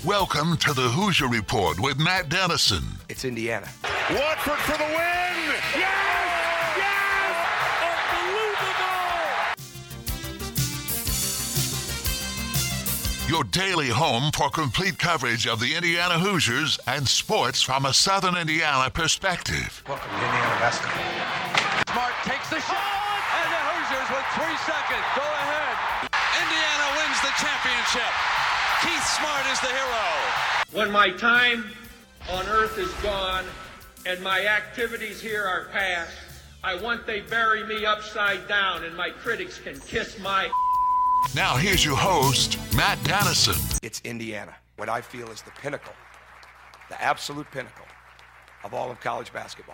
Welcome to the Hoosier Report with Matt Dennison. It's Indiana. Watford for the win! Yes! Yes! Unbelievable! Your daily home for complete coverage of the Indiana Hoosiers and sports from a Southern Indiana perspective. Welcome to Indiana basketball. Smart takes the shot, and the Hoosiers with 3 seconds go ahead. Indiana wins the championship. Keith Smart is the hero. When my time on earth is gone and my activities here are past, I want they bury me upside down and my critics can kiss my... Now here's your host, Matt Dennison. It's Indiana, what I feel is the pinnacle, the absolute pinnacle of all of college basketball.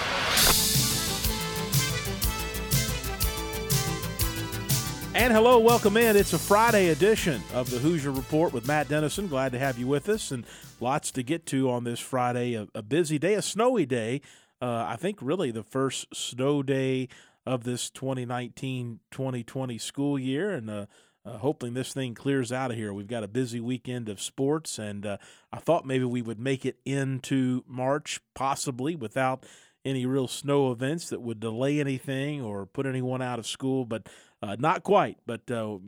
And hello, welcome in. It's a Friday edition of the Hoosier Report with Matt Dennison. Glad to have you with us, and lots to get to on this Friday. A busy day, a snowy day. I think really the first snow day of this 2019-2020 school year, and hoping this thing clears out of here. We've got a busy weekend of sports, and I thought maybe we would make it into March, possibly without any real snow events that would delay anything or put anyone out of school, but not quite. But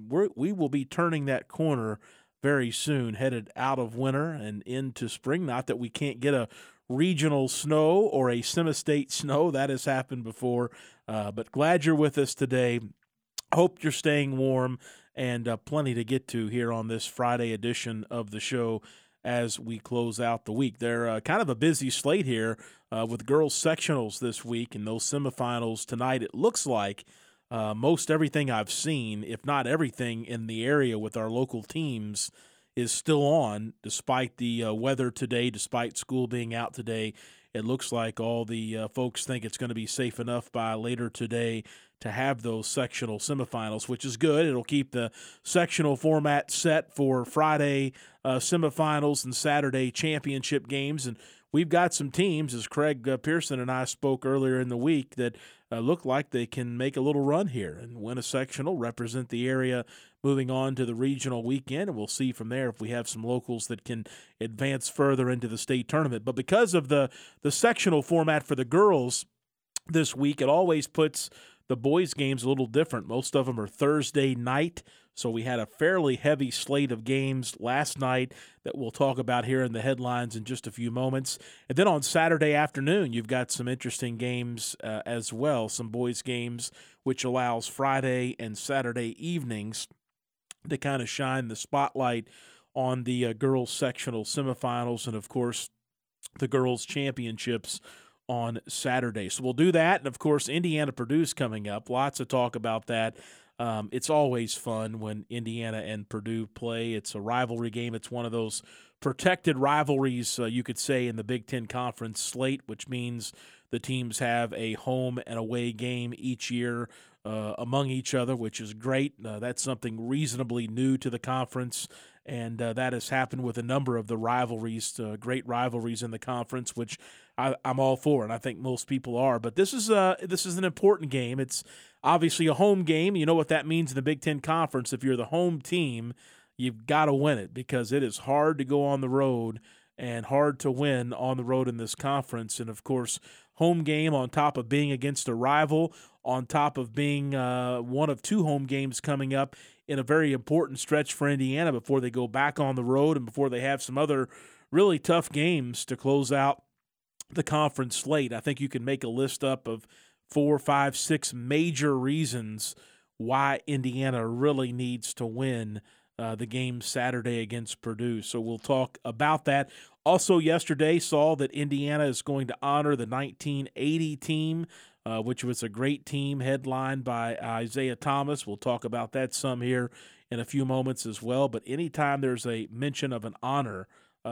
we will be turning that corner very soon, headed out of winter and into spring. Not that we can't get a regional snow or a semi-state snow. That has happened before. But glad you're with us today. Hope you're staying warm, and plenty to get to here on this Friday edition of the show as we close out the week. They're kind of a busy slate here with girls sectionals this week and those semifinals tonight. It looks like most everything I've seen, if not everything in the area with our local teams, is still on despite the weather today, despite school being out today. It looks like all the folks think it's going to be safe enough by later today to have those sectional semifinals, which is good. It'll keep the sectional format set for Friday semifinals and Saturday championship games. And we've got some teams, as Craig Pearson and I spoke earlier in the week, that look like they can make a little run here and win a sectional, represent the area moving on to the regional weekend, and we'll see from there if we have some locals that can advance further into the state tournament. But because of the sectional format for the girls this week, it always puts the boys' games a little different. Most of them are Thursday night, so we had a fairly heavy slate of games last night that we'll talk about here in the headlines in just a few moments. And then on Saturday afternoon, you've got some interesting games as well, some boys' games, which allows Friday and Saturday evenings to kind of shine the spotlight on the girls' sectional semifinals and, of course, the girls' championships on Saturday. So we'll do that. And, of course, Indiana-Purdue's coming up. Lots of talk about that. It's always fun when Indiana and Purdue play. It's a rivalry game. It's one of those protected rivalries, you could say, in the Big Ten Conference slate, which means the teams have a home and away game each year among each other, which is great. That's something reasonably new to the conference, and that has happened with a number of the rivalries, great rivalries in the conference, which I'm all for, and I think most people are. But this is an important game. It's obviously a home game. You know what that means in the Big Ten Conference. If you're the home team, you've got to win it because it is hard to go on the road and hard to win on the road in this conference. And, of course, home game on top of being against a rival, on top of being one of two home games coming up in a very important stretch for Indiana before they go back on the road and before they have some other really tough games to close out the conference slate. I think you can make a list up of 4, 5, 6 major reasons why Indiana really needs to win the game Saturday against Purdue. So we'll talk about that. Also yesterday saw that Indiana is going to honor the 1980 team, which was a great team headlined by Isaiah Thomas. We'll talk about that some here in a few moments as well. But anytime there's a mention of an honor,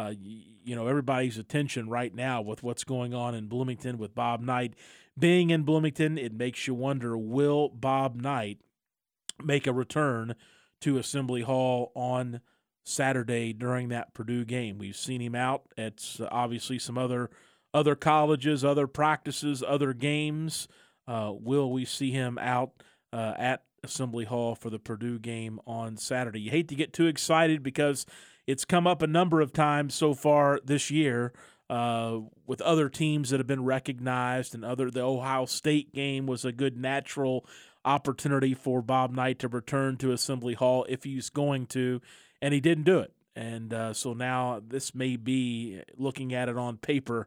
everybody's attention right now with what's going on in Bloomington with Bob Knight being in Bloomington, it makes you wonder, will Bob Knight make a return to Assembly Hall on Saturday during that Purdue game? We've seen him out at obviously some other colleges, other practices, other games. Will we see him out at Assembly Hall for the Purdue game on Saturday? You hate to get too excited because it's come up a number of times so far this year with other teams that have been recognized, and the Ohio State game was a good natural opportunity for Bob Knight to return to Assembly Hall if he's going to, and he didn't do it. And so now this may be, looking at it on paper,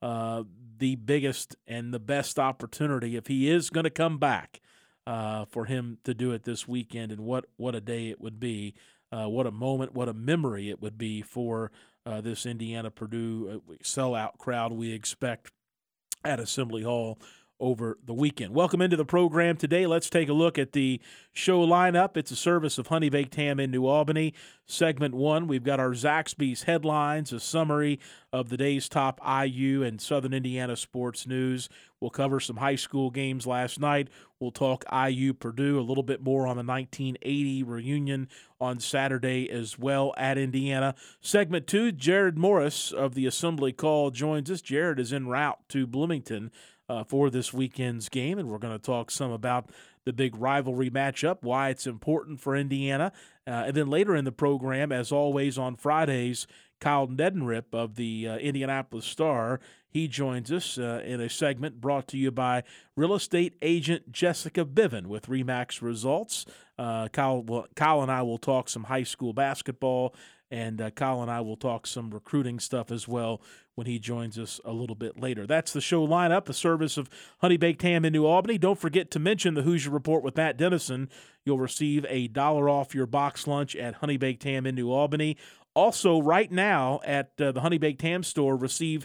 the biggest and the best opportunity if he is going to come back for him to do it this weekend. And what a day it would be. What a moment, what a memory it would be for this Indiana-Purdue sellout crowd we expect at Assembly Hall over the weekend. Welcome into the program today. Let's take a look at the show lineup. It's a service of Honey Baked Ham in New Albany. Segment 1, we've got our Zaxby's headlines, a summary of the day's top IU and Southern Indiana sports news. We'll cover some high school games last night. We'll talk IU-Purdue, a little bit more on the 1980 reunion on Saturday as well at Indiana. Segment 2, Jared Morris of the Assembly Call joins us. Jared is en route to Bloomington for this weekend's game, and we're going to talk some about the big rivalry matchup, why it's important for Indiana. And then later in the program, as always on Fridays, Kyle Nedenrip of the Indianapolis Star, he joins us in a segment brought to you by real estate agent Jessica Biven with RE/MAX Results. Kyle and I will talk some high school basketball, and Kyle and I will talk some recruiting stuff as well when he joins us a little bit later. That's the show lineup, the service of Honey Baked Ham in New Albany. Don't forget to mention the Hoosier Report with Matt Dennison. You'll receive $1 off your box lunch at Honey Baked Ham in New Albany. Also, right now at the Honey Baked Ham store, receive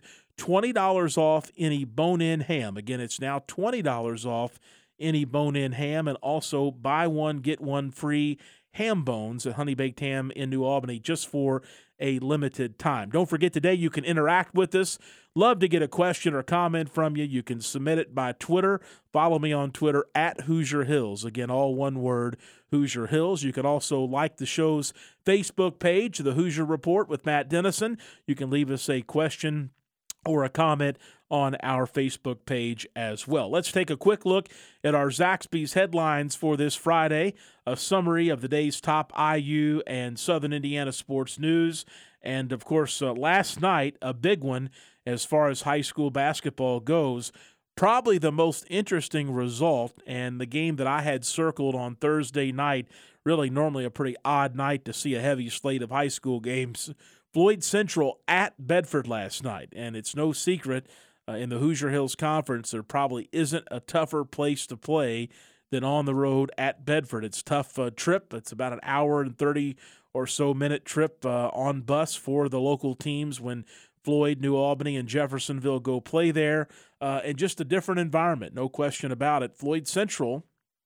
$20 off any bone-in ham. Again, it's now $20 off any bone-in ham, and also buy one, get one free ham bones at Honey Baked Ham in New Albany just for a limited time. Don't forget, today you can interact with us. Love to get a question or comment from you. You can submit it by Twitter. Follow me on Twitter at Hoosier Hills. Again, all one word, Hoosier Hills. You can also like the show's Facebook page, The Hoosier Report with Matt Dennison. You can leave us a question or a comment on our Facebook page as well. Let's take a quick look at our Zaxby's headlines for this Friday, a summary of the day's top IU and Southern Indiana sports news, and, of course, last night, a big one as far as high school basketball goes. Probably the most interesting result, and the game that I had circled on Thursday night, really normally a pretty odd night to see a heavy slate of high school games. Floyd Central at Bedford last night, and it's no secret in the Hoosier Hills Conference there probably isn't a tougher place to play than on the road at Bedford. It's a tough trip. It's about an hour and 30 or so minute trip on bus for the local teams when Floyd, New Albany, and Jeffersonville go play there, and just a different environment, no question about it. Floyd Central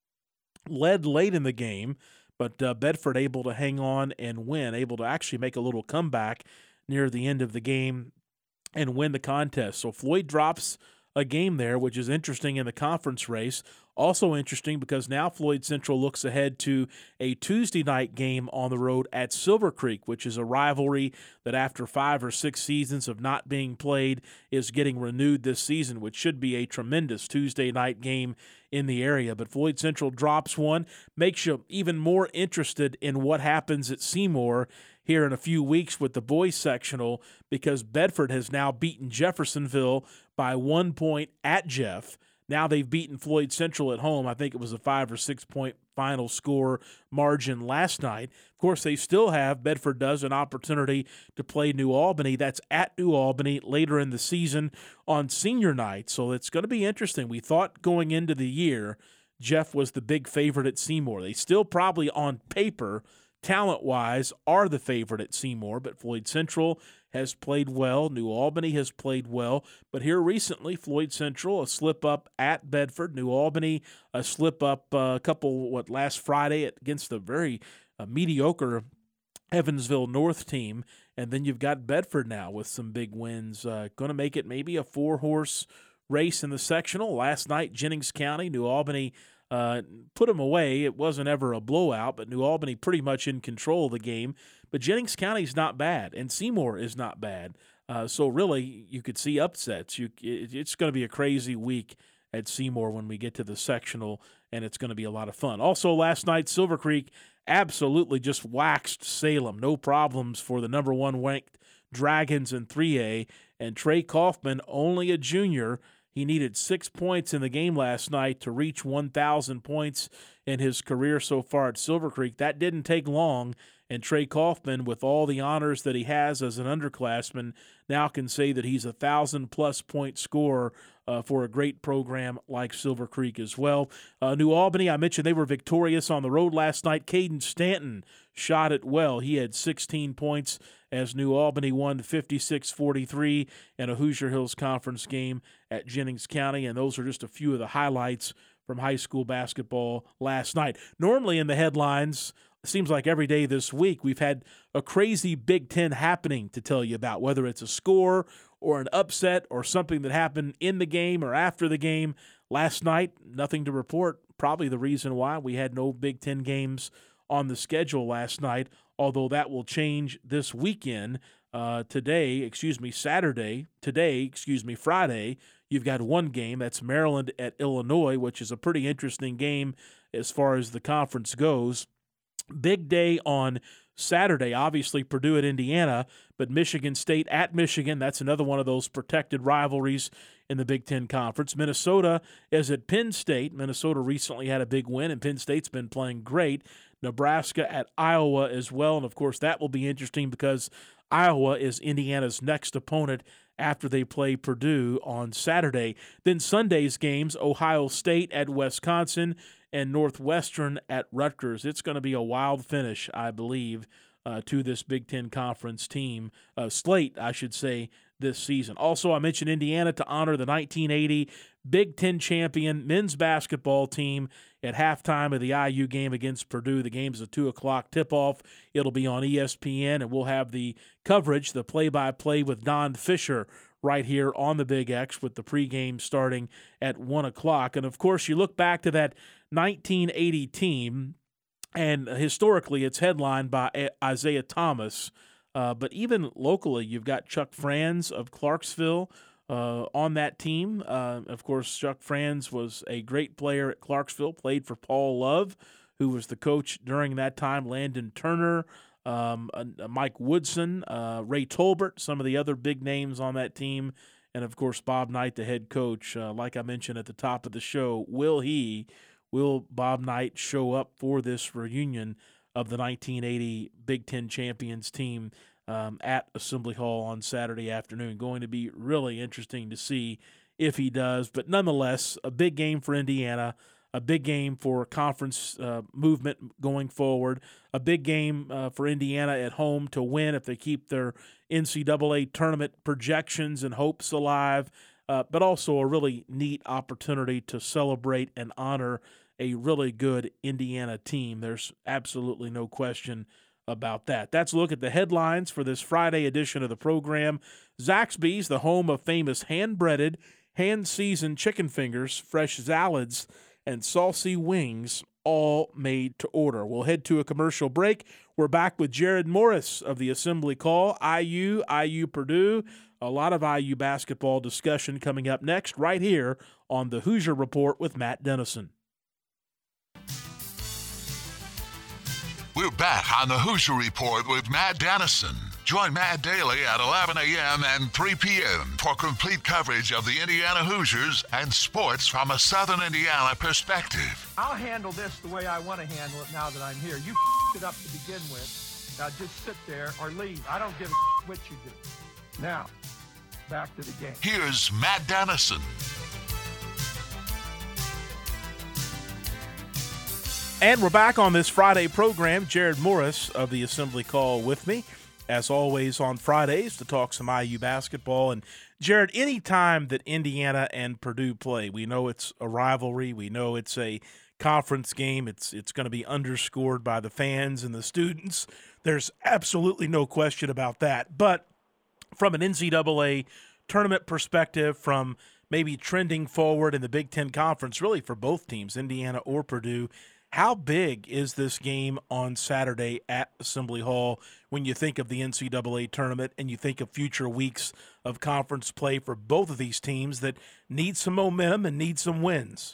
led late in the game, but Bedford able to hang on and win, able to actually make a little comeback near the end of the game and win the contest. So Floyd drops a game there, which is interesting in the conference race. Also interesting because now Floyd Central looks ahead to a Tuesday night game on the road at Silver Creek, which is a rivalry that after 5 or 6 seasons of not being played is getting renewed this season, which should be a tremendous Tuesday night game in the area. But Floyd Central drops one, makes you even more interested in what happens at Seymour here in a few weeks with the boys sectional, because Bedford has now beaten Jeffersonville by 1 point at Jeff. Now they've beaten Floyd Central at home. I think it was a 5 or 6 point final score margin last night. Of course, they still have, Bedford does, an opportunity to play New Albany. That's at New Albany later in the season on senior night. So it's going to be interesting. We thought going into the year, Jeff was the big favorite at Seymour. They still probably on paper, talent-wise, are the favorite at Seymour, but Floyd Central has played well. New Albany has played well. But here recently, Floyd Central, a slip-up at Bedford. New Albany, a slip-up last Friday against a very mediocre Evansville North team. And then you've got Bedford now with some big wins. Going to make it maybe a 4-horse race in the sectional. Last night, Jennings County, New Albany put them away. It wasn't ever a blowout, but New Albany pretty much in control of the game. But Jennings County's not bad, and Seymour is not bad. So really, you could see upsets. It's going to be a crazy week at Seymour when we get to the sectional, and it's going to be a lot of fun. Also, last night, Silver Creek absolutely just waxed Salem. No problems for the number 1 ranked Dragons in 3A, and Trey Kaufman, only a junior. He needed 6 points in the game last night to reach 1,000 points in his career so far at Silver Creek. That didn't take long, and Trey Kaufman, with all the honors that he has as an underclassman, now can say that he's a 1,000-plus point scorer for a great program like Silver Creek as well. New Albany, I mentioned they were victorious on the road last night. Caden Stanton shot it well. He had 16 points as New Albany won 56-43 in a Hoosier Hills Conference game at Jennings County, and those are just a few of the highlights from high school basketball last night. Normally in the headlines, it seems like every day this week we've had a crazy Big Ten happening to tell you about, whether it's a score or an upset or something that happened in the game or after the game. Last night, nothing to report. Probably the reason why we had no Big Ten games on the schedule last night, although that will change this weekend. Friday, you've got one game. That's Maryland at Illinois, which is a pretty interesting game as far as the conference goes. Big day on Saturday, obviously Purdue at Indiana, but Michigan State at Michigan. That's another one of those protected rivalries in the Big Ten Conference. Minnesota is at Penn State. Minnesota recently had a big win, and Penn State's been playing great. Nebraska at Iowa as well, and of course that will be interesting because Iowa is Indiana's next opponent after they play Purdue on Saturday. Then Sunday's games, Ohio State at Wisconsin and Northwestern at Rutgers. It's going to be a wild finish, I believe, to this Big Ten Conference team, slate, I should say, this season. Also, I mentioned Indiana to honor the 1980 Big Ten champion men's basketball team at halftime of the IU game against Purdue. The game's a 2 o'clock tip-off. It'll be on ESPN, and we'll have the coverage, the play-by-play with Don Fisher right here on the Big X with the pregame starting at 1 o'clock. And, of course, you look back to that 1980 team, and historically it's headlined by Isaiah Thomas. But even locally, you've got Chuck Franz of Clarksville on that team. Of course, Chuck Franz was a great player at Clarksville, played for Paul Love, who was the coach during that time, Landon Turner, Mike Woodson, Ray Tolbert, some of the other big names on that team, and, of course, Bob Knight, the head coach. Like I mentioned at the top of the show, will Bob Knight show up for this reunion of the 1980 Big Ten champions team at Assembly Hall on Saturday afternoon? Going to be really interesting to see if he does. But nonetheless, a big game for Indiana, a big game for conference movement going forward, a big game for Indiana at home to win if they keep their NCAA tournament projections and hopes alive, but also a really neat opportunity to celebrate and honor a really good Indiana team. There's absolutely no question about that. That's a look at the headlines for this Friday edition of the program. Zaxby's, the home of famous hand-breaded, hand-seasoned chicken fingers, fresh salads, and saucy wings, all made to order. We'll head to a commercial break. We're back with Jared Morris of the Assembly Call, IU Purdue. A lot of IU basketball discussion coming up next right here on the Hoosier Report with Matt Dennison. We're back on the Hoosier Report with Matt Dennison. Join Matt daily at 11 a.m. and 3 p.m. for complete coverage of the Indiana Hoosiers and sports from a Southern Indiana perspective. I'll handle this the way I want to handle it now that I'm here. You it up to begin with. Now just sit there or leave. I don't give a what you do. Now, back to the game. Here's Matt Dennison. And we're back on this Friday program. Jared Morris of the Assembly Call with me, as always, on Fridays to talk some IU basketball. And, Jared, any time that Indiana and Purdue play, we know it's a rivalry. We know it's a conference game. It's going to be underscored by the fans and the students. There's absolutely no question about that. But from an NCAA tournament perspective, from maybe trending forward in the Big Ten Conference, really for both teams, Indiana or Purdue, How big is this game on Saturday at Assembly Hall when you think of the NCAA tournament and you think of future weeks of conference play for both of these teams that need some momentum and need some wins?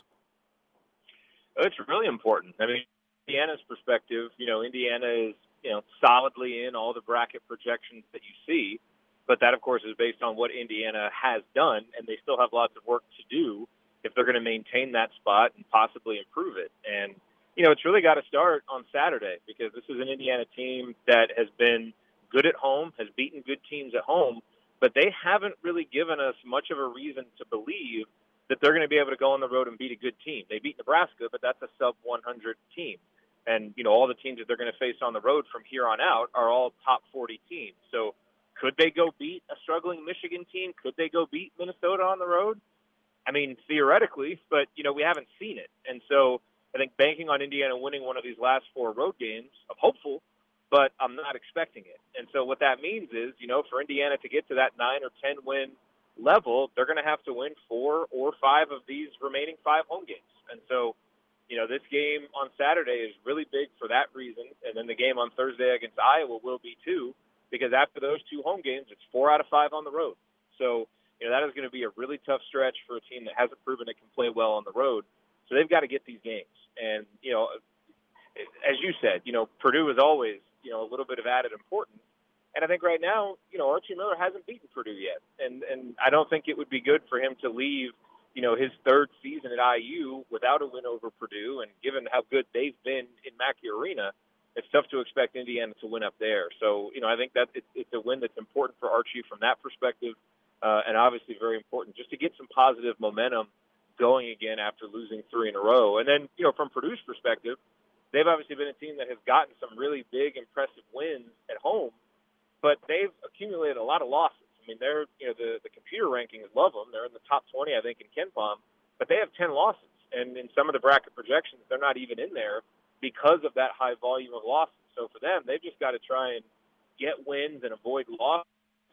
It's really important. I mean, Indiana's perspective, Indiana is, solidly in all the bracket projections that you see, but that, of course, is based on what Indiana has done, and they still have lots of work to do if they're going to maintain that spot and possibly improve it. And, it's really got to start on Saturday because this is an Indiana team that has been good at home, has beaten good teams at home, but they haven't really given us much of a reason to believe that they're going to be able to go on the road and beat a good team. They beat Nebraska, but that's a sub-100 team. And, all the teams that they're going to face on the road from here on out are all top 40 teams. So could they go beat a struggling Michigan team? Could they go beat Minnesota on the road? I mean, theoretically, but, we haven't seen it. And so I think banking on Indiana winning one of these last 4 road games, I'm hopeful, but I'm not expecting it. And so what that means is, for Indiana to get to that 9 or 10 win level, they're going to have to win 4 or 5 of these remaining 5 home games. And so, this game on Saturday is really big for that reason. And then the game on Thursday against Iowa will be too, because after those 2 home games, it's 4 out of 5 on the road. So, that is going to be a really tough stretch for a team that hasn't proven it can play well on the road. So they've got to get these games. And, as you said, Purdue is always, a little bit of added importance. And I think right now, Archie Miller hasn't beaten Purdue yet. And I don't think it would be good for him to leave, his 3rd season at IU without a win over Purdue. And given how good they've been in Mackey Arena, it's tough to expect Indiana to win up there. So, I think that it's a win that's important for Archie from that perspective. And obviously very important just to get some positive momentum going again after losing 3 in a row. And then, from Purdue's perspective, they've obviously been a team that has gotten some really big, impressive wins at home, but they've accumulated a lot of losses. I mean, they're, the computer rankings love them. They're in the top 20, I think, in KenPom, but they have 10 losses. And in some of the bracket projections, they're not even in there because of that high volume of losses. So for them, they've just got to try and get wins and avoid losses,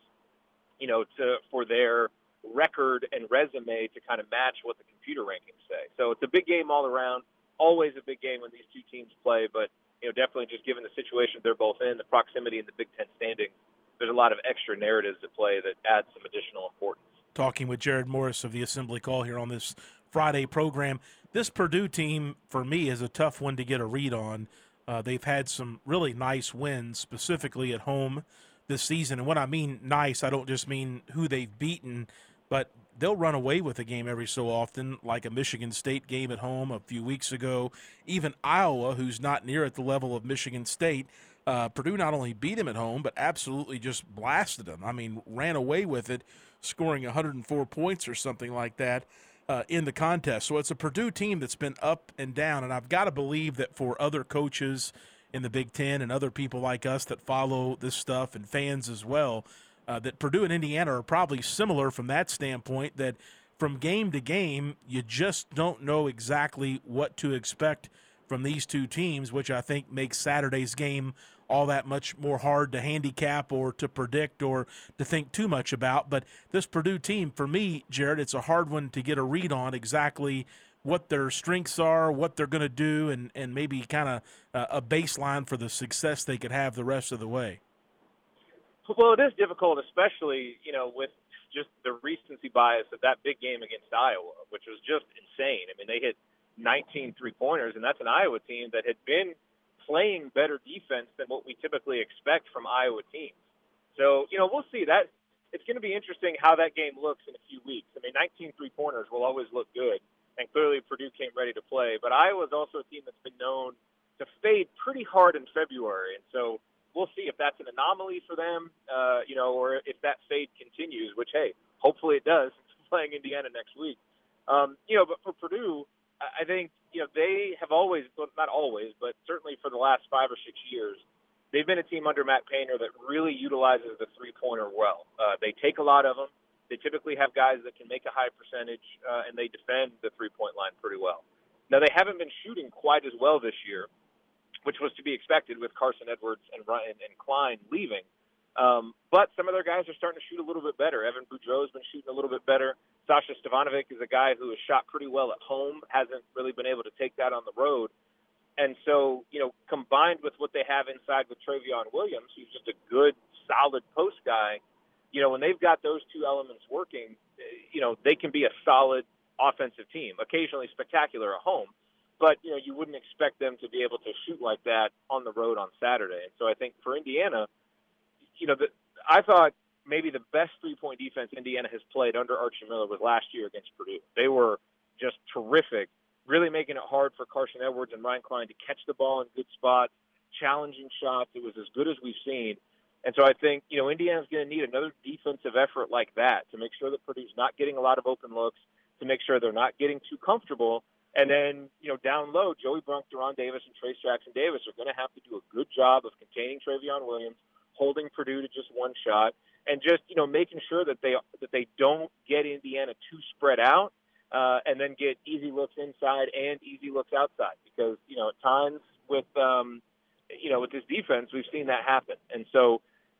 for their record and resume to kind of match what the computer rankings say. So it's a big game all around, always a big game when these 2 teams play, but, definitely just given the situation they're both in, the proximity in the Big Ten standings, there's a lot of extra narratives at play that add some additional importance. Talking with Jared Morris of the Assembly Call here on this Friday program. This Purdue team, for me, is a tough one to get a read on. They've had some really nice wins, specifically at home this season. And when I mean nice, I don't just mean who they've beaten, but they'll run away with a game every so often, like a Michigan State game at home a few weeks ago. Even Iowa, who's not near at the level of Michigan State, Purdue not only beat him at home, but absolutely just blasted them. I mean, ran away with it, scoring 104 points or something like that in the contest. So it's a Purdue team that's been up and down, and I've got to believe that for other coaches in the Big Ten and other people like us that follow this stuff and fans as well, that Purdue and Indiana are probably similar from that standpoint, that from game to game, you just don't know exactly what to expect from these 2 teams, which I think makes Saturday's game all that much more hard to handicap or to predict or to think too much about. But this Purdue team, for me, Jared, it's a hard one to get a read on exactly what their strengths are, what they're going to do, and maybe kind of a baseline for the success they could have the rest of the way. Well, it is difficult, especially, with just the recency bias of that big game against Iowa, which was just insane. I mean, they hit 19 3-pointers, and that's an Iowa team that had been playing better defense than what we typically expect from Iowa teams. So, we'll see. That it's going to be interesting how that game looks in a few weeks. I mean, 19 3-pointers will always look good, and clearly Purdue came ready to play. But Iowa's also a team that's been known to fade pretty hard in February, and so we'll see if that's an anomaly for them, or if that fade continues, which, hey, hopefully it does. It's playing Indiana next week. But for Purdue, I think, they have always, well, not always, but certainly for the last 5 or 6 years, they've been a team under Matt Painter that really utilizes the 3-pointer well. They take a lot of them. They typically have guys that can make a high percentage, and they defend the 3-point line pretty well. Now, they haven't been shooting quite as well this year, which was to be expected with Carson Edwards and Ryan and Klein leaving. But some of their guys are starting to shoot a little bit better. Evan Boudreau's been shooting a little bit better. Sasha Stevanovic is a guy who has shot pretty well at home, hasn't really been able to take that on the road. And so, combined with what they have inside with Travion Williams, who's just a good, solid post guy, when they've got those two elements working, they can be a solid offensive team, occasionally spectacular at home. But, you wouldn't expect them to be able to shoot like that on the road on Saturday. And so I think for Indiana, I thought maybe the best three-point defense Indiana has played under Archie Miller was last year against Purdue. They were just terrific, really making it hard for Carson Edwards and Ryan Cline to catch the ball in good spots, challenging shots. It was as good as we've seen. And so I think, Indiana's going to need another defensive effort like that to make sure that Purdue's not getting a lot of open looks, to make sure they're not getting too comfortable. And then, down low, Joey Brunk, Deron Davis, and Trace Jackson Davis are going to have to do a good job of containing Travion Williams, holding Purdue to just one shot, and just, making sure that they don't get Indiana too spread out, and then get easy looks inside and easy looks outside. Because, at times with this defense, we've seen that happen. And so,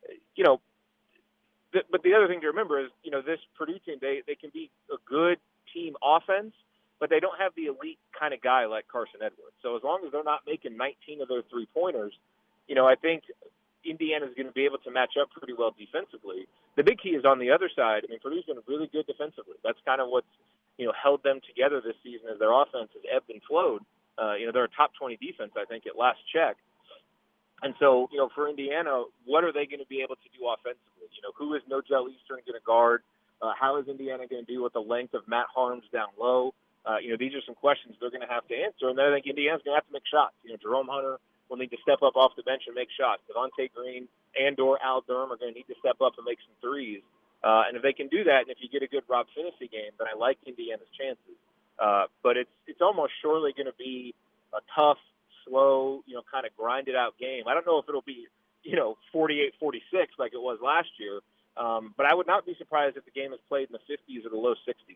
but the other thing to remember is, this Purdue team, they can be a good team offense, but they don't have the elite kind of guy like Carson Edwards. So as long as they're not making 19 of their three-pointers, I think Indiana's going to be able to match up pretty well defensively. The big key is on the other side. Purdue's been really good defensively. That's kind of what's, held them together this season as their offense has ebbed and flowed. They're a top 20 defense, I think, at last check. And so, for Indiana, what are they going to be able to do offensively? Who is Nojel Eastern going to guard? How is Indiana going to do with the length of Matt Harms down low? These are some questions they're going to have to answer. And then I think Indiana's going to have to make shots. Jerome Hunter will need to step up off the bench and make shots. Devontae Green and/or Al Durham are going to need to step up and make some threes. And if they can do that, and if you get a good Rob Finney game, then I like Indiana's chances. But it's almost surely going to be a tough, slow, kind of grinded out game. I don't know if it'll be, 48-46 like it was last year. But I would not be surprised if the game is played in the 50s or the low 60s.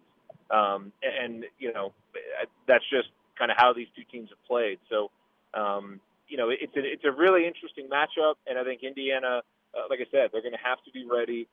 That's just kind of how these two teams have played. So, it's a really interesting matchup. And I think Indiana, like I said, they're going to have to be ready,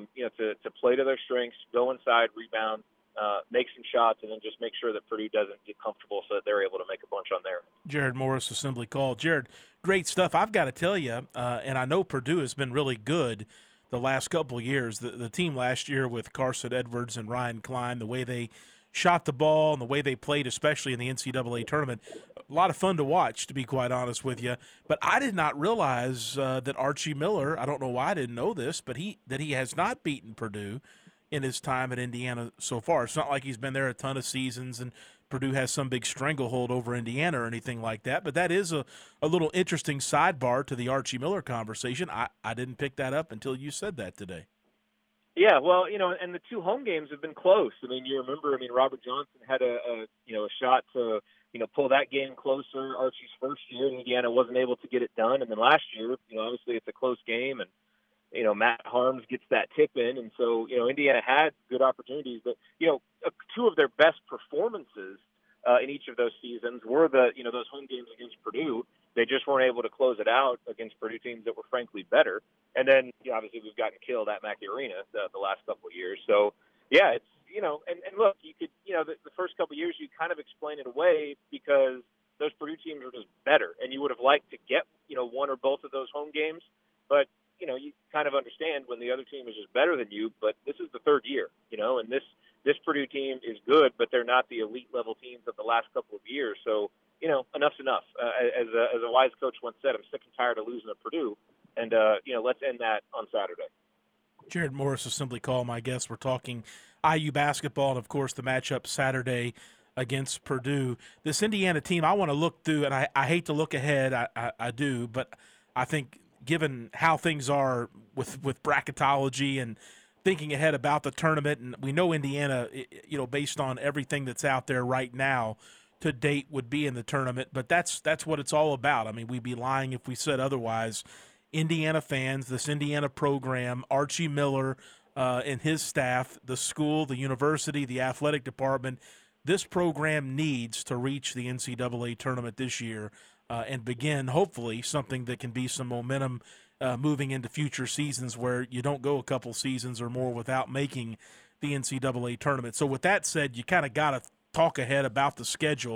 to play to their strengths, go inside, rebound, make some shots, and then just make sure that Purdue doesn't get comfortable so that they're able to make a bunch on there. Jared Morris, Assembly Call. Jared, great stuff. I've got to tell you, and I know Purdue has been really good the last couple of years. The team last year with Carson Edwards and Ryan Cline, the way they shot the ball and the way they played, especially in the NCAA tournament, a lot of fun to watch, to be quite honest with you. But I did not realize that Archie Miller, I don't know why I didn't know this, but he has not beaten Purdue in his time at Indiana so far. It's not like he's been there a ton of seasons and Purdue has some big stranglehold over Indiana or anything like that. But that is a little interesting sidebar to the Archie Miller conversation. I didn't pick that up until you said that today. Yeah, well, and the two home games have been close. You remember, Robert Johnson had a shot to, pull that game closer Archie's first year, and Indiana wasn't able to get it done. And then last year, obviously it's a close game, and, Matt Harms gets that tip in. And so, Indiana had good opportunities. But, two of their best performances in each of those seasons were those home games against Purdue. They just weren't able to close it out against Purdue teams that were frankly better. And then, obviously we've gotten killed at Mackey Arena the last couple of years. So, yeah, it's, and look, you could, the first couple of years you kind of explain it away because those Purdue teams are just better. And you would have liked to get, one or both of those home games. But, you kind of understand when the other team is just better than you. But this is the third year, and this Purdue team is good, but they're not the elite level teams of the last couple of years. So, enough's enough. As a wise coach once said, I'm sick and tired of losing to Purdue. And, let's end that on Saturday. Jared Morris, Assembly Call, my guest. We're talking IU basketball and, of course, the matchup Saturday against Purdue. This Indiana team, I want to look through, and I hate to look ahead, I do, but I think given how things are with bracketology and thinking ahead about the tournament, and we know Indiana, based on everything that's out there right now, to date would be in the tournament, but that's what it's all about. We'd be lying if we said otherwise. Indiana fans, this Indiana program, Archie Miller and his staff, the school, the university, the athletic department, this program needs to reach the NCAA tournament this year and begin, hopefully, something that can be some momentum moving into future seasons where you don't go a couple seasons or more without making the NCAA tournament. So with that said, you kind of got to talk ahead about the schedule.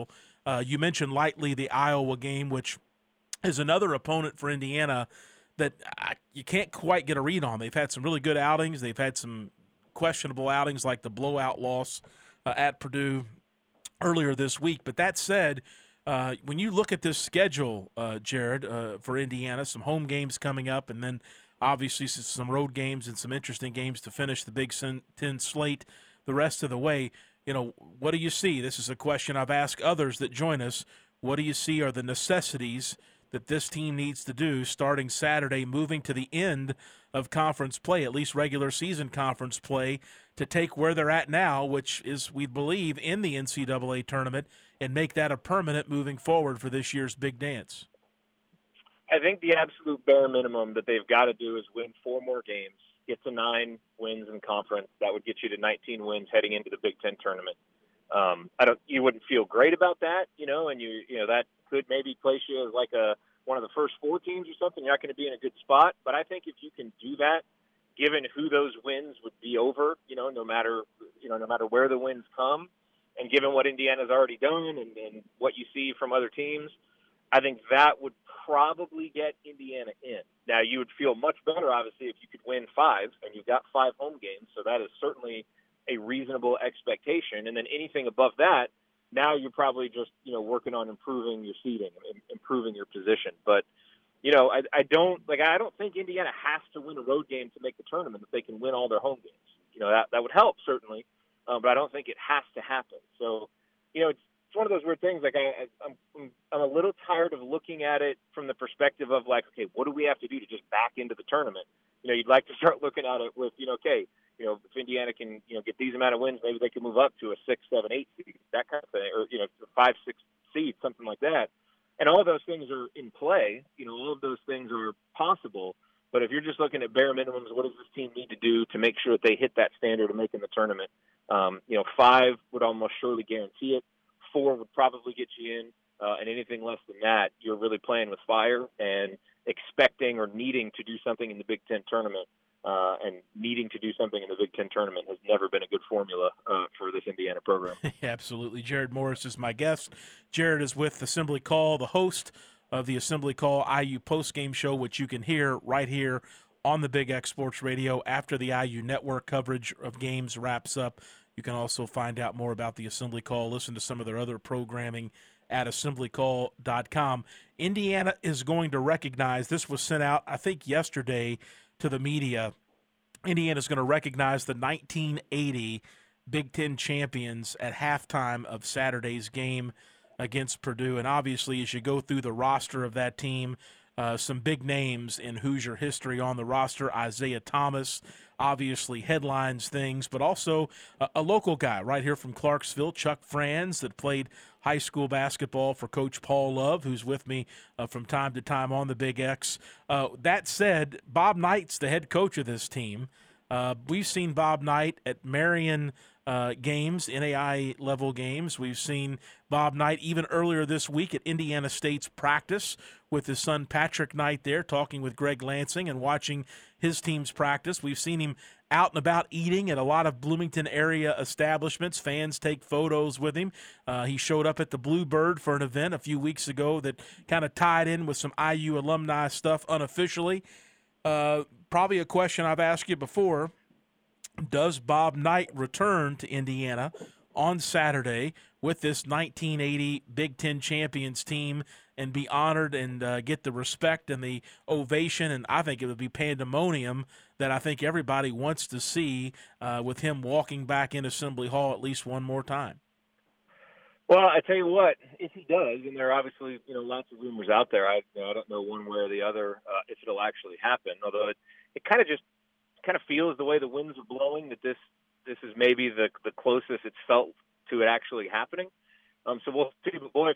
You mentioned lightly the Iowa game, which is another opponent for Indiana that you can't quite get a read on. They've had some really good outings. They've had some questionable outings like the blowout loss at Purdue earlier this week. But that said, when you look at this schedule, Jared, for Indiana, some home games coming up, and then obviously some road games and some interesting games to finish the Big Ten slate the rest of the way. What do you see? This is a question I've asked others that join us. What do you see are the necessities that this team needs to do starting Saturday, moving to the end of conference play, at least regular season conference play, to take where they're at now, which is, we believe, in the NCAA tournament, and make that a permanent moving forward for this year's big dance? I think the absolute bare minimum that they've got to do is win 4 more games, get to 9 wins in conference. That would get you to 19 wins heading into the Big Ten tournament. You wouldn't feel great about that, and that could maybe place you as like one of the first 4 teams or something. You're not going to be in a good spot. But I think if you can do that, given who those wins would be over, no matter where the wins come, and given what Indiana's already done and what you see from other teams, I think that would probably get Indiana in. Now, you would feel much better, obviously, if you could win 5, and you've got 5 home games, so that is certainly a reasonable expectation. And then anything above that, now you're probably just, working on improving your seeding, improving your position. But, I don't think Indiana has to win a road game to make the tournament if they can win all their home games. That would help, certainly, but I don't think it has to happen. So, it's one of those weird things. Like I'm a little tired of looking at it from the perspective of like, okay, what do we have to do to just back into the tournament? You'd like to start looking at it with, okay, if Indiana can, get these amount of wins, maybe they can move up to a 6, 7, 8 seed, that kind of thing, or 5, 6 seed, something like that. And all of those things are in play. All of those things are possible. But if you're just looking at bare minimums, what does this team need to do to make sure that they hit that standard of making the tournament? 5 would almost surely guarantee it. 4 would probably get you in, and anything less than that, you're really playing with fire and expecting or needing to do something in the Big Ten tournament. And needing to do something in the Big Ten tournament has never been a good formula for this Indiana program. Absolutely. Jared Morris is my guest. Jared is with Assembly Call, the host of the Assembly Call IU postgame show, which you can hear right here on the Big X Sports Radio after the IU network coverage of games wraps up. You can also find out more about the Assembly Call, listen to some of their other programming at assemblycall.com. Indiana is going to recognize, this was sent out, I think, yesterday to the media. Indiana is going to recognize the 1980 Big Ten champions at halftime of Saturday's game against Purdue. And obviously, as you go through the roster of that team, some big names in Hoosier history on the roster. Isaiah Thomas obviously headlines things, but also a local guy right here from Clarksville, Chuck Franz, that played high school basketball for Coach Paul Love, who's with me from time to time on the Big X. That said, Bob Knight's the head coach of this team. We've seen Bob Knight at Marion games, NAIA level games. We've seen Bob Knight even earlier this week at Indiana State's practice with his son Patrick Knight there, talking with Greg Lansing and watching his team's practice. We've seen him out and about eating at a lot of Bloomington area establishments. Fans take photos with him. He showed up at the Bluebird for an event a few weeks ago that kind of tied in with some IU alumni stuff unofficially. Probably a question I've asked you before. Does Bob Knight return to Indiana on Saturday with this 1980 Big Ten champions team and be honored and get the respect and the ovation, and I think it would be pandemonium that I think everybody wants to see with him walking back in Assembly Hall at least one more time? Well, I tell you what, if he does, and there are obviously lots of rumors out there, I don't know one way or the other if it'll actually happen. Although it kind of feels the way the winds are blowing that this is maybe the closest it's felt to it actually happening. So we'll see. But boy,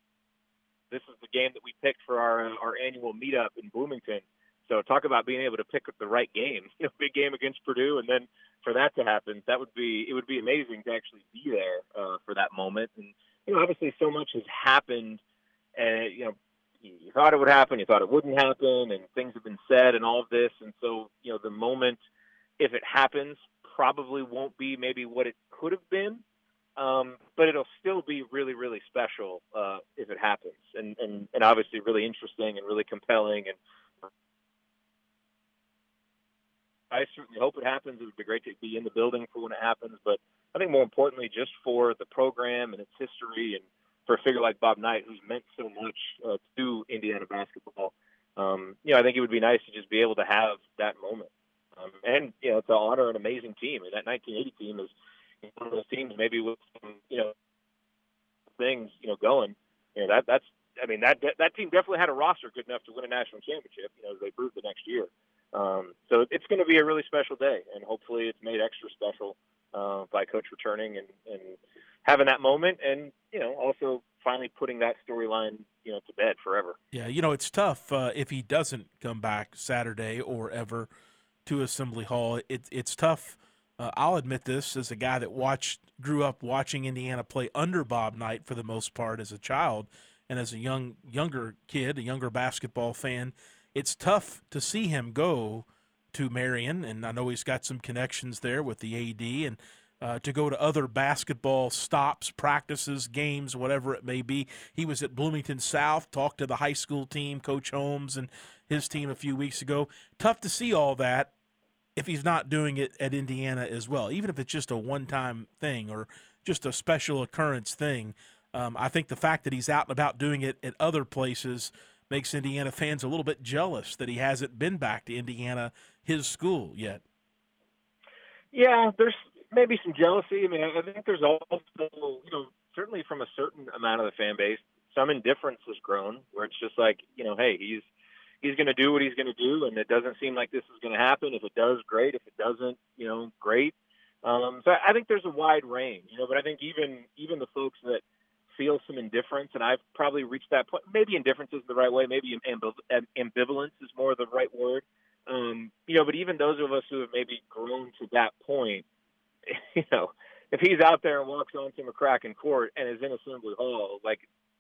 this is the game that we picked for our annual meetup in Bloomington. So talk about being able to pick the right game, big game against Purdue, and then for that to happen, it would be amazing to actually be there for that moment. And obviously, so much has happened, and you thought it would happen, you thought it wouldn't happen, and things have been said, and all of this, and so the moment, if it happens, probably won't be maybe what it could have been. but it'll still be really, really special if it happens, and obviously really interesting and really compelling. And I certainly hope it happens. It would be great to be in the building for when it happens, but I think more importantly, just for the program and its history, and for a figure like Bob Knight, who's meant so much to Indiana basketball, I think it would be nice to just be able to have that moment. And to honor an amazing team. And that 1980 team is one of those teams, maybe with some, things, going. That team definitely had a roster good enough to win a national championship. As they proved the next year. So it's going to be a really special day, and hopefully it's made extra special by Coach returning and having that moment, and also finally putting that storyline to bed forever. Yeah, it's tough if he doesn't come back Saturday or ever to Assembly Hall. It's tough. I'll admit this as a guy that grew up watching Indiana play under Bob Knight for the most part as a child, and as a younger kid, a younger basketball fan. It's tough to see him go to Marion, and I know he's got some connections there with the AD, and to go to other basketball stops, practices, games, whatever it may be. He was at Bloomington South, talked to the high school team, Coach Holmes and his team a few weeks ago. Tough to see all that if he's not doing it at Indiana as well, even if it's just a one-time thing or just a special occurrence thing. I think the fact that he's out and about doing it at other places makes Indiana fans a little bit jealous that he hasn't been back to Indiana, his school, yet. Yeah, there's maybe some jealousy. I mean, I think there's also, certainly from a certain amount of the fan base, some indifference has grown where it's just like, hey, he's going to do what he's going to do, and it doesn't seem like this is going to happen. If it does, great. If it doesn't, great. So I think there's a wide range, but I think even the folks that feel some indifference, and I've probably reached that point. Maybe indifference isn't the right way. Maybe ambivalence is more the right word. But even those of us who have maybe grown to that point, if he's out there and walks onto McCracken Court and is in Assembly Hall, like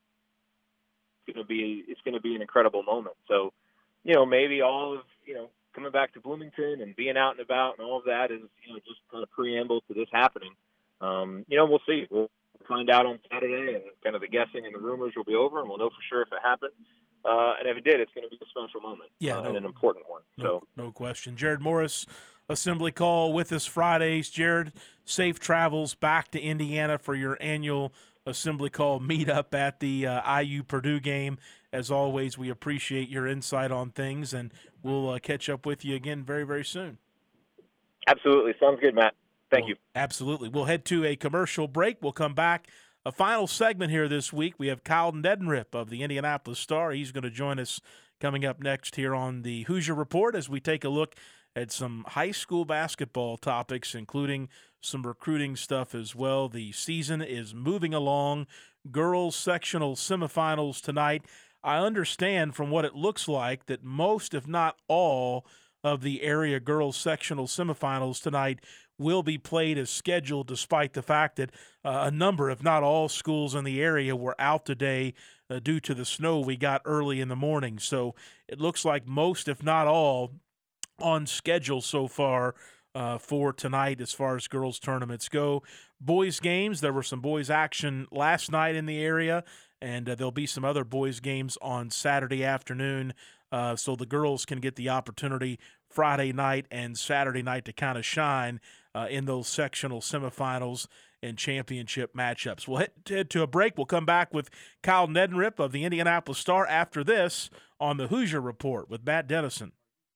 it's going to be an incredible moment. So, maybe all of coming back to Bloomington and being out and about and all of that is just kind of preamble to this happening. We'll see. We'll find out on Saturday, and kind of the guessing and the rumors will be over, and we'll know for sure if it happened. And if it did, it's going to be a special moment, and an important one. No question. Jared Morris, Assembly Call with us Fridays. Jared, safe travels back to Indiana for your annual Assembly Call meetup at the IU-Purdue game. As always, we appreciate your insight on things, and we'll catch up with you again very, very soon. Absolutely. Sounds good, Matt. Thank you. Absolutely. We'll head to a commercial break. We'll come back. A final segment here this week. We have Kyle Neddenriep of the Indianapolis Star. He's going to join us coming up next here on the Hoosier Report as we take a look at some high school basketball topics, including some recruiting stuff as well. The season is moving along. Girls sectional semifinals tonight. I understand from what it looks like that most, if not all, of the area girls sectional semifinals tonight will be played as scheduled, despite the fact that a number, if not all, schools in the area were out today due to the snow we got early in the morning. So it looks like most, if not all, on schedule so far for tonight as far as girls tournaments go. Boys games, there were some boys action last night in the area, and there'll be some other boys games on Saturday afternoon, so the girls can get the opportunity Friday night and Saturday night to kind of shine in those sectional semifinals and championship matchups. We'll head to a break. We'll come back with Kyle Neddenriep of the Indianapolis Star after this on the Hoosier Report with Matt Dennison.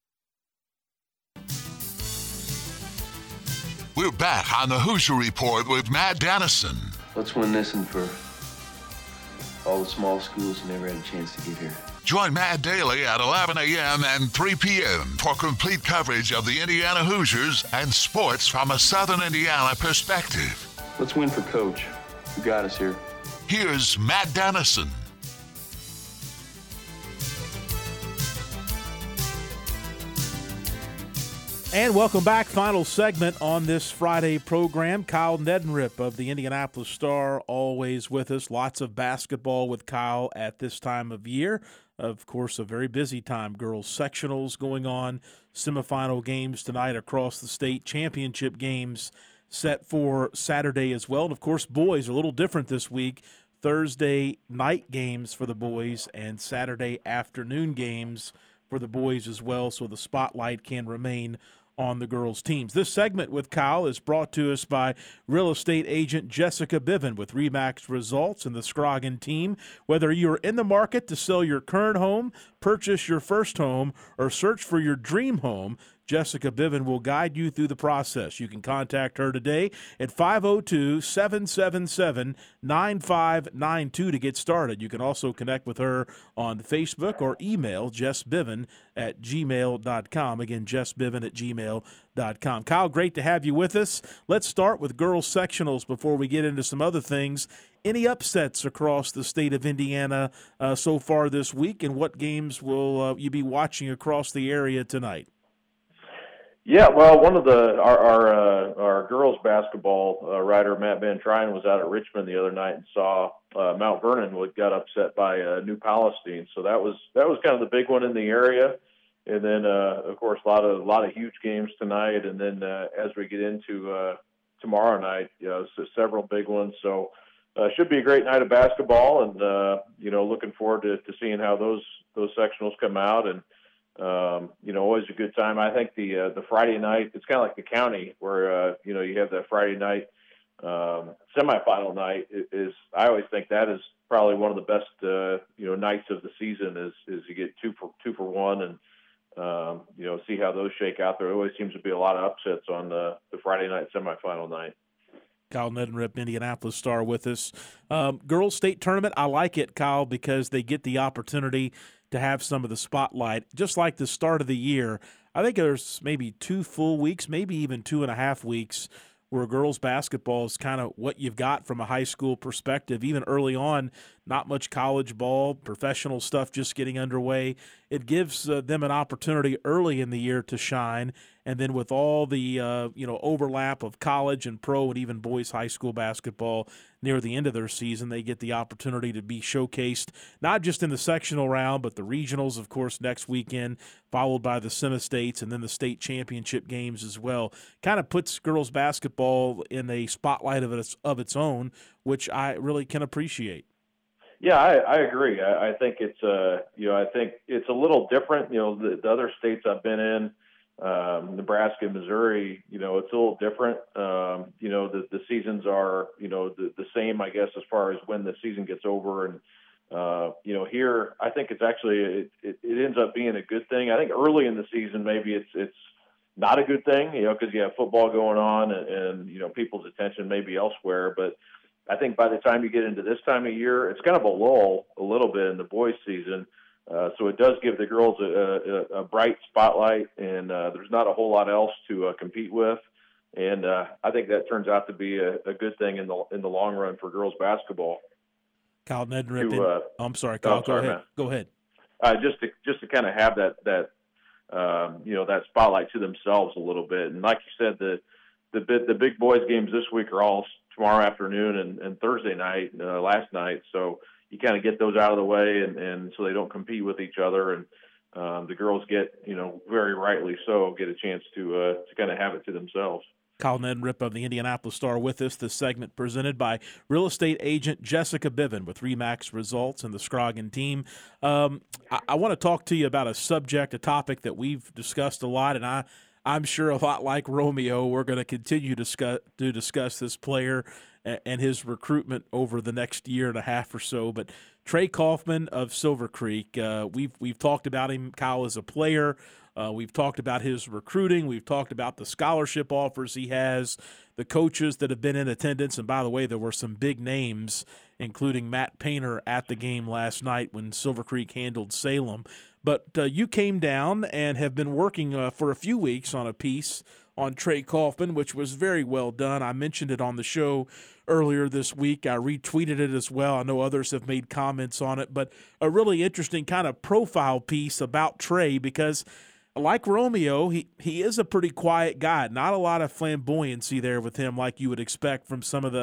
We're back on the Hoosier Report with Matt Dennison. Let's win this one for all the small schools who never had a chance to get here. Join Matt daily at 11 a.m. and 3 p.m. for complete coverage of the Indiana Hoosiers and sports from a Southern Indiana perspective. Let's win for Coach, who got us here. Here's Matt Dennison. And welcome back. Final segment on this Friday program. Kyle Neddenriep of the Indianapolis Star always with us. Lots of basketball with Kyle at this time of year. Of course, a very busy time. Girls sectionals going on, semifinal games tonight across the state, championship games set for Saturday as well. And, of course, boys are a little different this week. Thursday night games for the boys and Saturday afternoon games for the boys as well, so the spotlight can remain on the girls' teams. This segment with Kyle is brought to us by real estate agent Jessica Biven with RE/MAX Results and the Scroggin team. Whether you're in the market to sell your current home, purchase your first home, or search for your dream home, Jessica Biven will guide you through the process. You can contact her today at 502-777-9592 to get started. You can also connect with her on Facebook or email jessbiven@gmail.com. Again, jessbiven@gmail.com. Kyle, great to have you with us. Let's start with girls sectionals before we get into some other things. Any upsets across the state of Indiana so far this week, and what games will you be watching across the area tonight? Yeah, well, one of our girls basketball writer, Matt Van Tryen, was out at Richmond the other night and saw Mount Vernon got upset by New Palestine. So that was kind of the big one in the area. And then of course a lot of huge games tonight. And then as we get into tomorrow night, so several big ones. So should be a great night of basketball, and looking forward to seeing how those sectionals come out. And always a good time. I think the Friday night, it's kind of like the county where, you have that Friday night semifinal night is I always think that is probably one of the best, nights of the season is you get two for one and, see how those shake out. There always seems to be a lot of upsets on the Friday night semifinal night. Kyle Neddenriep, Indianapolis Star, with us. Girls State Tournament, I like it, Kyle, because they get the opportunity to have some of the spotlight. Just like the start of the year, I think there's maybe 2 full weeks, maybe even 2.5 weeks, where girls basketball is kind of what you've got from a high school perspective. Even early on, not much college ball, professional stuff just getting underway. It gives them an opportunity early in the year to shine, and then with all the overlap of college and pro and even boys high school basketball near the end of their season, they get the opportunity to be showcased not just in the sectional round, but the regionals, of course, next weekend, followed by the semi-states and then the state championship games as well. Kind of puts girls basketball in a spotlight of its own, which I really can appreciate. Yeah, I agree. I think it's a little different. The other states I've been in, Nebraska and Missouri, it's a little different. The seasons are, the same, I guess, as far as when the season gets over. And, here, I think it's actually, it ends up being a good thing. I think early in the season, maybe it's not a good thing, because you have football going on and people's attention may be elsewhere. But I think by the time you get into this time of year, it's kind of a lull a little bit in the boys' season. So it does give the girls a bright spotlight, and there's not a whole lot else to compete with. And I think that turns out to be a good thing in the long run for girls basketball. Kyle Neddenriep. I'm sorry, Kyle. Go ahead. Man. Go ahead. Just to kind of have that that spotlight to themselves a little bit. And like you said, the big boys games this week are all tomorrow afternoon and Thursday night, last night. So you kind of get those out of the way, and so they don't compete with each other. And the girls get, very rightly so, get a chance to kind of have it to themselves. Kyle Neddenriep of the Indianapolis Star with us. This segment presented by real estate agent Jessica Biven with RE/MAX Results and the Scroggin team. I want to talk to you about a topic that we've discussed a lot, and I'm sure a lot like Romeo, we're going to continue to discuss this player and his recruitment over the next year and a half or so. But Trey Kaufman of Silver Creek, we've talked about him, Kyle, as a player. We've talked about his recruiting. We've talked about the scholarship offers he has, the coaches that have been in attendance. And by the way, there were some big names, including Matt Painter, at the game last night when Silver Creek handled Salem. But you came down and have been working for a few weeks on a piece on Trey Kaufman, which was very well done. I mentioned it on the show earlier this week. I retweeted it as well. I know others have made comments on it, but a really interesting kind of profile piece about Trey because, like Romeo, he is a pretty quiet guy. Not a lot of flamboyancy there with him like you would expect from some of the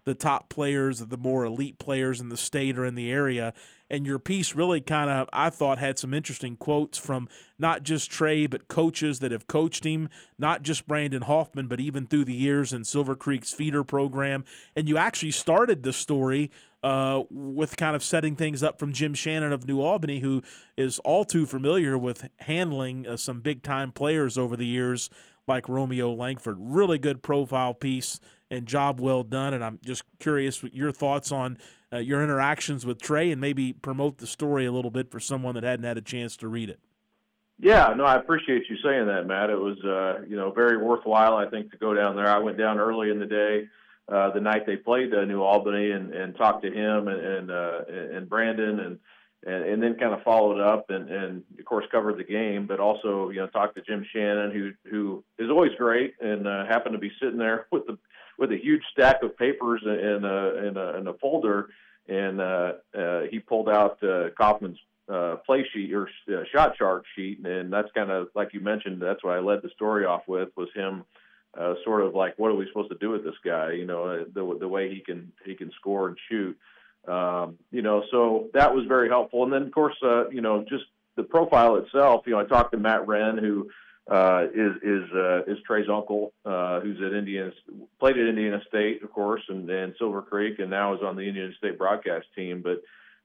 the top players, the more elite players in the state or in the area. And your piece really kind of, I thought, had some interesting quotes from not just Trey, but coaches that have coached him, not just Brandon Hoffman, but even through the years in Silver Creek's feeder program. And you actually started the story with kind of setting things up from Jim Shannon of New Albany, who is all too familiar with handling some big-time players over the years like Romeo Langford. Really good profile piece and job well done. And I'm just curious what your thoughts on your interactions with Trey, and maybe promote the story a little bit for someone that hadn't had a chance to read it. Yeah, no, I appreciate you saying that, Matt. It was, very worthwhile, I think, to go down there. I went down early in the day, the night they played New Albany, and talked to him and Brandon, and then kind of followed up and of course covered the game, but also talked to Jim Shannon, who is always great, and happened to be sitting there with a huge stack of papers in a folder, and he pulled out Kaufman's play sheet or shot chart sheet, and that's kind of like you mentioned. That's what I led the story off with, was him sort of like, what are we supposed to do with this guy? The way he can score and shoot. So that was very helpful. And then of course, just the profile itself. I talked to Matt Wren, who is Trey's uncle, who's played at Indiana State, of course, and Silver Creek, and now is on the Indiana State broadcast team. But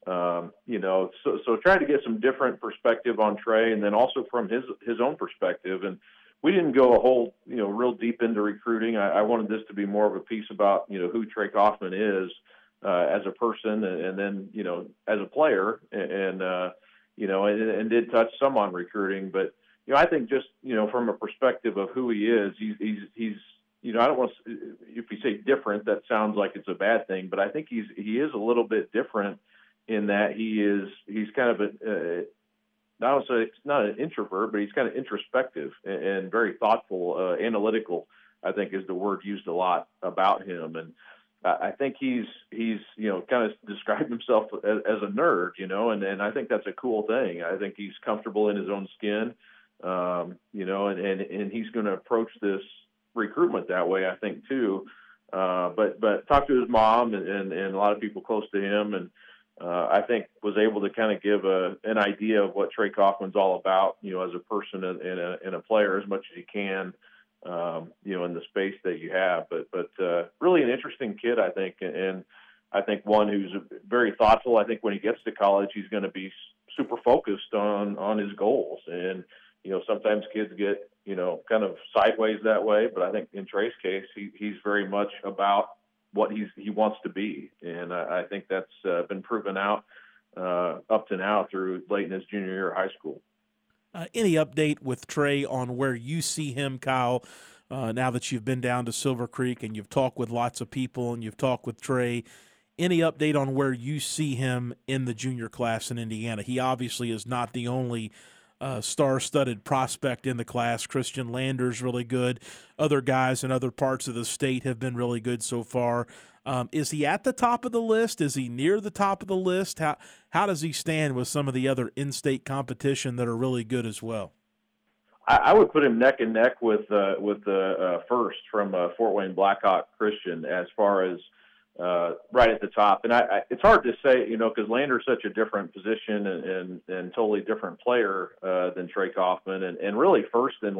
so trying to get some different perspective on Trey, and then also from his own perspective. And we didn't go a whole real deep into recruiting. I wanted this to be more of a piece about who Trey Kaufman is as a person, and then as a player, and did touch some on recruiting, but. I think just, from a perspective of who he is, he's I don't want to, if you say different, that sounds like it's a bad thing, but I think he is a little bit different in that he's kind of it's not an introvert, but he's kind of introspective and very thoughtful, analytical, I think is the word used a lot about him. And I think he's kind of described himself as a nerd, and I think that's a cool thing. I think he's comfortable in his own skin. And he's going to approach this recruitment that way, I think, too. But talked to his mom and a lot of people close to him, and I think was able to kind of give an idea of what Trey Kaufman's all about, as a person and a player as much as he can, in the space that you have. But really an interesting kid, I think, and I think one who's very thoughtful. I think when he gets to college, he's going to be super focused on his goals. And sometimes kids get, kind of sideways that way, but I think in Trey's case, he's very much about what he wants to be. And I think that's been proven out up to now through late in his junior year of high school. Any update with Trey on where you see him, Kyle, now that you've been down to Silver Creek and you've talked with lots of people and you've talked with Trey? Any update on where you see him in the junior class in Indiana? He obviously is not the only star-studded prospect in the class. Christian Lander's really good. Other guys in other parts of the state have been really good so far. Is he at the top of the list? Is he near the top of the list? How does he stand with some of the other in-state competition that are really good as well? I would put him neck and neck with the first from Fort Wayne Blackhawk Christian as far as right at the top. And it's hard to say, because Lander's such a different position and totally different player than Trey Kaufman, and really First and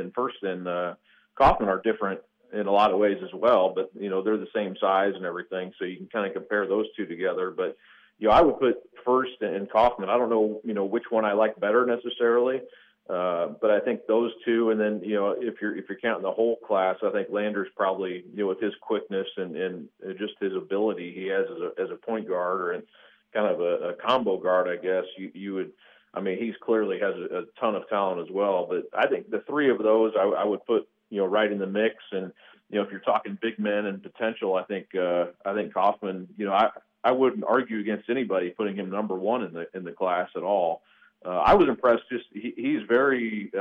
Kaufman are different in a lot of ways as well. But they're the same size and everything, so you can kind of compare those two together. But I would put First and Kaufman. I don't know which one I like better necessarily. But I think those two, and then if you're counting the whole class, I think Lander's probably with his quickness and just his ability he has as a point guard or kind of a combo guard, I guess you would. I mean, he's clearly has a ton of talent as well. But I think the three of those I would put right in the mix. And if you're talking big men and potential, I think Kaufman. I wouldn't argue against anybody putting him number one in the class at all. I was impressed. He's very,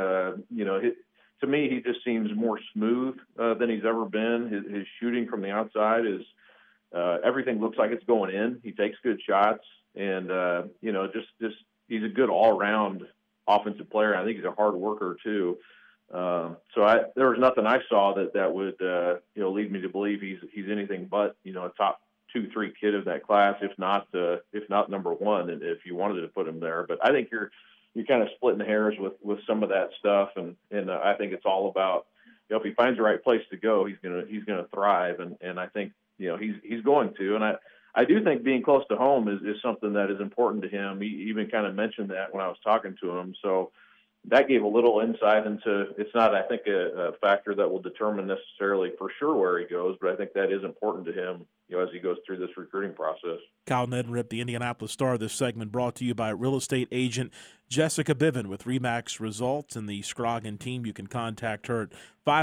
to me, he just seems more smooth than he's ever been. His shooting from the outside is everything looks like it's going in. He takes good shots, and just he's a good all-around offensive player. I think he's a hard worker too. There was nothing I saw that would lead me to believe he's anything but a top 2-3 kid of that class, if not number one, and if you wanted to put him there. But I think you're kind of splitting hairs with some of that stuff, and I think it's all about if he finds the right place to go, he's gonna thrive, and I think he's going to, and I do think being close to home is something that is important to him. He even kind of mentioned that when I was talking to him, so that gave a little insight into it's not, I think, a factor that will determine necessarily for sure where he goes, but I think that is important to him, as he goes through this recruiting process. Kyle Neddenriep, the Indianapolis Star. This segment brought to you by real estate agent Jessica Biven with RE/MAX Results and the Scroggin team. You can contact her at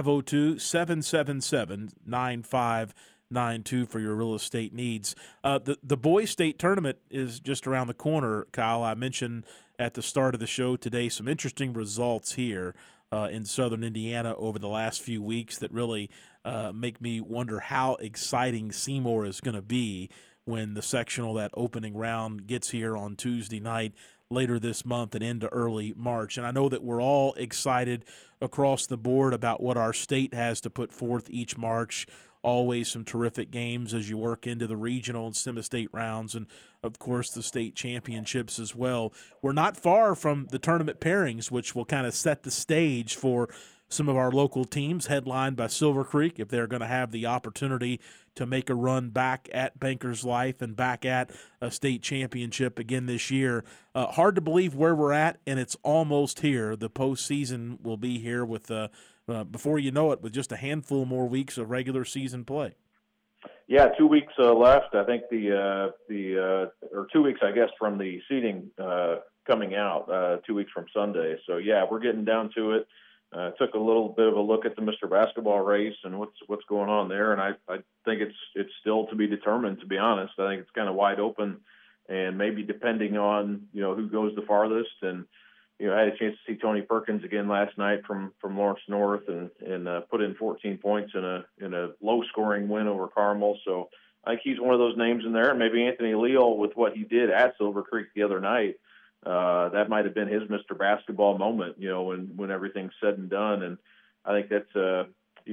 502-777-9592 for your real estate needs. The boys state tournament is just around the corner, Kyle. I mentioned at the start of the show today some interesting results here in southern Indiana over the last few weeks that really make me wonder how exciting Seymour is going to be when the sectional, that opening round, gets here on Tuesday night later this month and into early March. And I know that we're all excited across the board about what our state has to put forth each March. Always some terrific games as you work into the regional and semi-state rounds and, of course, the state championships as well. We're not far from the tournament pairings, which will kind of set the stage for some of our local teams, headlined by Silver Creek, if they're going to have the opportunity to make a run back at Bankers Life and back at a state championship again this year. Hard to believe where we're at, and it's almost here. The postseason will be here with before you know it, with just a handful more weeks of regular season play. Yeah, 2 weeks left. I think or 2 weeks, I guess, from the seeding coming out, 2 weeks from Sunday. So yeah, we're getting down to it. Took a little bit of a look at the Mr. Basketball race and what's going on there, and I think it's still to be determined. To be honest, I think it's kind of wide open, and maybe depending on who goes the farthest. And I had a chance to see Tony Perkins again last night from Lawrence North, and put in 14 points in a low scoring win over Carmel. So I think he's one of those names in there, and maybe Anthony Leal with what he did at Silver Creek the other night. That might have been his Mr. Basketball moment, when everything's said and done. And I think that's a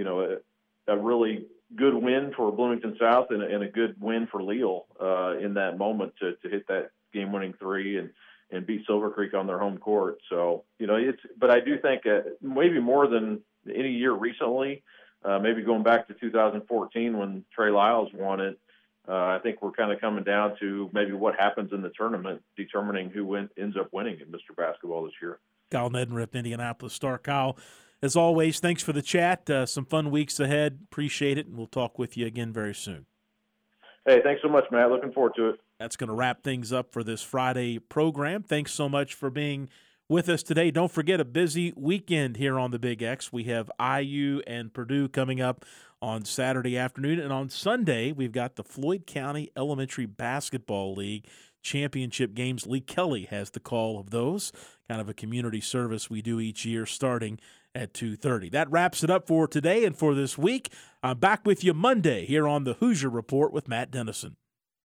really good win for Bloomington South and a good win for Leal in that moment to hit that game-winning three and beat Silver Creek on their home court. So, but I do think maybe more than any year recently, maybe going back to 2014 when Trey Lyles won it, I think we're kind of coming down to maybe what happens in the tournament, determining who ends up winning in Mr. Basketball this year. Kyle Neddenriep, Indianapolis Star. Kyle, as always, thanks for the chat. Some fun weeks ahead. Appreciate it, and we'll talk with you again very soon. Hey, thanks so much, Matt. Looking forward to it. That's going to wrap things up for this Friday program. Thanks so much for being with us today. Don't forget, a busy weekend here on the Big X. We have IU and Purdue coming up on Saturday afternoon. And on Sunday, we've got the Floyd County Elementary Basketball League championship games. Lee Kelly has the call of those, kind of a community service we do each year starting at 2:30. That wraps it up for today and for this week. I'm back with you Monday here on the Hoosier Report with Matt Dennison.